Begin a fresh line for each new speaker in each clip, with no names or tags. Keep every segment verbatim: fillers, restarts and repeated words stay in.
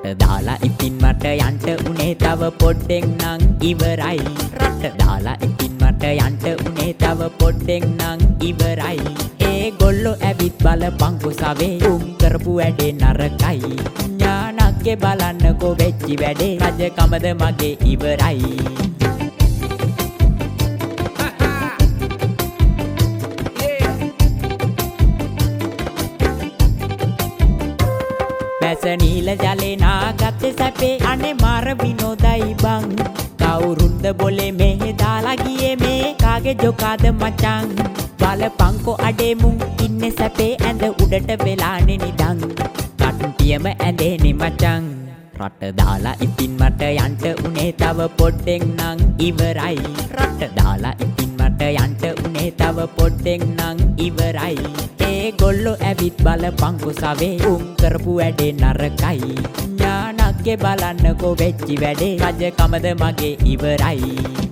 රට දාලා ඉතින් මට යන්ට උනේ තව පොඩ්ඩෙන් නං ඉවරයි රට දාලා ඉතින් මට යන්ට උනේ තව පොඩ්ඩෙන් නං ඉවරයි ඒගොල්ලෝ ඇවිත් බලපංකෝ සවේ උම් කරපු වැඩේ නරකයි ඥානක්ගේ බලන්නකෝ වෙච්චි වැඩේ රජකමද මගේ ඉවරයි පැසනීල ජලේ නාගත්තේ සැපේ අනේ මාර විනෝදයි බං කවුරුන්ද බොලේ මෙහෙ දාලා ගියේ මේ කාගේ ජොකාද මචං බලපංකෝ අඩේ මුන් ඉන්නේ සැපේ ඇඳ උඩට වෙලානේ නිදන් කට්ටියම ඇඳේනේ මචං රට දාලා ඉතින් මට යන්ට උනේ තව පොඩ්ඩෙන් නං ඉවරයි රට දාලා ඉතින් මට යන්ට උනේ තව පොඩ්ඩෙන් නං ඉවරයි ඒගොල්ලෝ ඇවිත් බලපංකෝ සවේ උම් කරපු වැඩේ නරකයි ඥානක්ගේ බලන්නකෝ වෙච්චි වැඩේ රජකමද මගේ ඉවරයි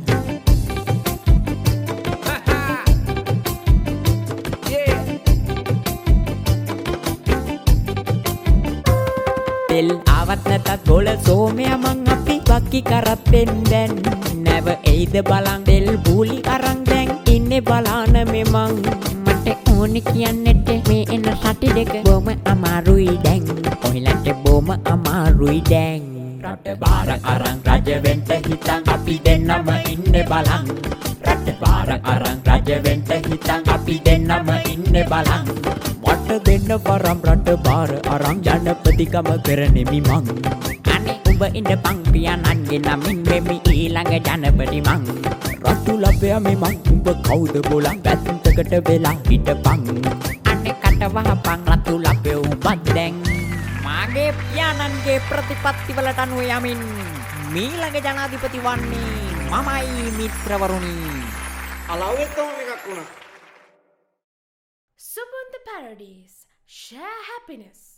තෙල් ආවත් නැතත් ගොල සෝමයා මං අපි වක්කි කරත්තෙන් දැන් නැව එයිද බලන් තෙල් බූලි අරන් දැන් ඉන්නේ බලාන මෙමං මට ඕනේ කියන්නට මේ එන සටි දෙක බොම අමාරුයි දැන් ඔහිලන්ට බොම අමාරුයි දැන් රට බාර අරන් රජ වෙන්න හිතන් අපි දෙන්නම ඉන්නේ බලන් රට බාර අරන් රජ වෙන්න හිතන් අපි දෙන්නම ඉන්නේ බලන් මට දෙන්න වරම් රට බාර අරන් ජනපතිකම කරනෙමි මං අනේ උඹ ඉඳපන් පියාණන්ගේ නමින් මෙමි ඊළඟ ජනපති මං රතු ලබ්බයා මේ මං උඹ කවුද බොලන් පැත්තකට වෙලා හිටපන් අනේ කට වහපන් රතු ලබ්බේ උඹත් දැන් මාගේ පියාණන්ගේ ප්‍රතිපත්ති වලට අනුව යමින් මීළඟ ජනාධිපති වන්නේ මමයි මිත්‍රවරුනි
අලව්වෙත් තෝම එකක් වුණා
Subuntu Parodies. Share happiness.